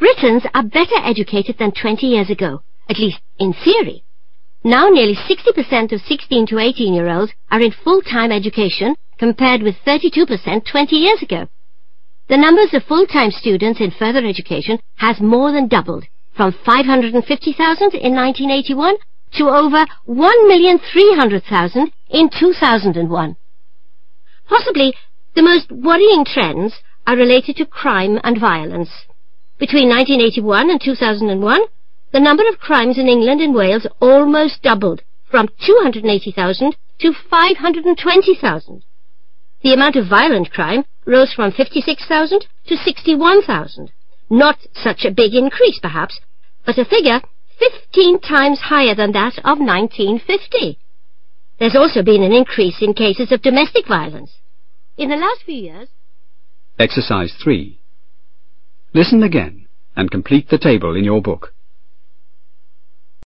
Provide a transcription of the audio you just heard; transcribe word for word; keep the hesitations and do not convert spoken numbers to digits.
Britons are better educated than twenty years ago, at least in theory. Now nearly sixty percent of sixteen to eighteen-year-olds are in full-time education, compared with thirty-two percent twenty years ago. The numbers of full-time students in further education has more than doubled, from five hundred fifty thousand in nineteen eighty-one to over one million three hundred thousand in two thousand one. Possibly the most worrying trends are related to crime and violence. Between nineteen eighty-one and two thousand one, the number of crimes in England and Wales almost doubled, from two hundred eighty thousand to five hundred twenty thousand. The amount of violent crime rose from fifty-six thousand to sixty-one thousand. Not such a big increase, perhaps, but a figure fifteen times higher than that of nineteen fifty. There's also been an increase in cases of domestic violence. In the last few years... Exercise three. Listen again and complete the table in your book.